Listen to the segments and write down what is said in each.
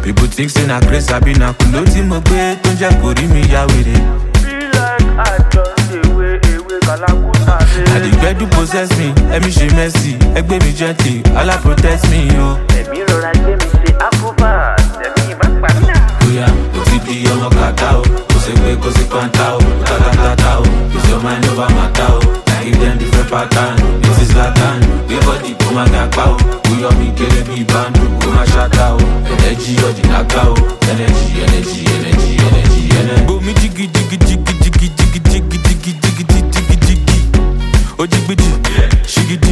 People think say na grace I be na kulo tí mo gbé tó ń jẹ́ kó rí mi yá wèrè. Be like I just away, Kalakuta. I the gbedu possess me, ẹ̀mí ṣe mercy, ẹgbẹ́ mi gently, Allah protect me yo. Ẹ̀mí rọra gbé mi ṣe àkóbá, ẹ̀mí má pa mí. Oya, o ti di ọmọ kàtá o, kò sí pé kò sí pàǹtà o, tátátátá o, is your mind over matter o. I give them different pattern, this is Latin, gbé bọ́dì kó má ga pa o. Bóyá mi kéré bí báńdù, kó má ṣáta o. Energy ọ̀dì láká o, energy, energy, energy, energy, energy. Bomi jigi jigi jigi jigi jigi jigi jigi jigi jigi jigi. Ojigbiji, shigidi,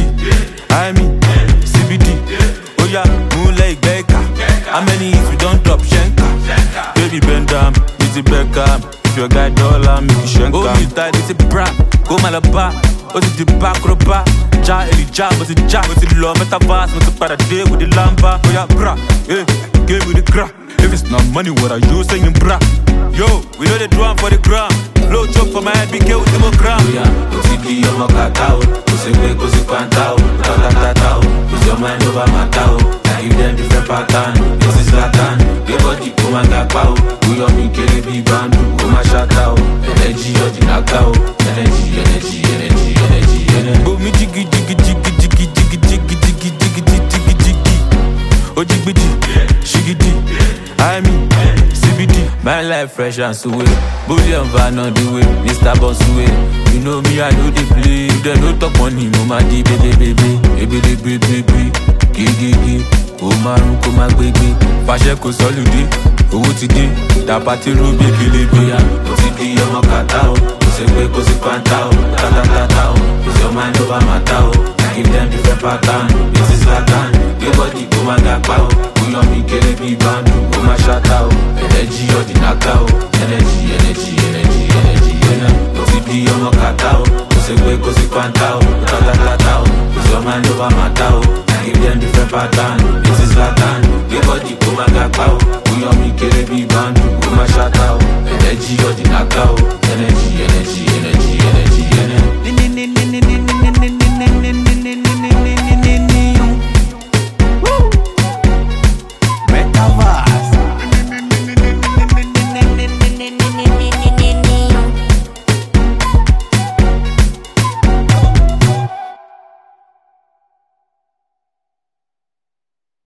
I mean, CBD. Oya, múlẹ̀ ìgbẹ́ ìka. How many if you don't drop shenka? Baby bend down, busy Beckham. If your guy dollar, make you shenka. Oh, you tight, it's a bra. Go malaba, oh, it's the back roba. Ja, Elijah, but it's ja, but it's low. Metaverse, but it's para day with the lamba. Oh, yeah, bra, yeah, give me the crack. If it's not money, what are you saying, bra? Yo, we know the drum for the gram. Blow chop for my head, be careful with the gram. Oh, yeah, o ti di ọmọ kàtá o. Kò sí pé kò sí pàǹtà o. Tátátátá o, is your mind over matter o. I give them different pattern, this is Latin. Gbé bọ́dì kó má ga pa o. Bóyá mi kéré bí báńdù, kó má ṣáta o. Energy ọ̀dì láká o. Energy, energy, energy, energy, energy. Bomi jigi jigi jigi jigi jigi jigi jigi jigi jigi jigi. Ojigbiji, shigidi, I mean, CBD. My life fresh and sweet. Bullion van on the way, Mr. Bosway. You know me, I know the play. You don't know talk money, mama di baby baby, baby baby baby, gigi. Ó márùn kó má gbégbé, fàṣẹ kò sọ́lùdé, owó ti dé, dàpá tí rú bébélébé. Ó ti di ọmọ kàtá o, kò sí pé kò sí pàǹtà o, tátátátá o, is your mind over matter o. I give them different pattern, this is Latin. Gbé bọ́dì kó má ga pa o, bóyá mi kéré bí báńdù, kó má ṣáta o. Energy ọ̀dì láká o, energy, energy, energy, energy, energy. Ó ti di ọmọ kàtá o, kò sí pé kò sí pàǹtà o, tátátátá o, is your mind over matter o. I give them different pattern, this is Latin. Gbé bọ́dì kó má ga pa o, bóyá mi kéré bí báńdù, kó má ṣáta o. Energy ọ̀dì láká o, energy, energy, energy, energy, energy.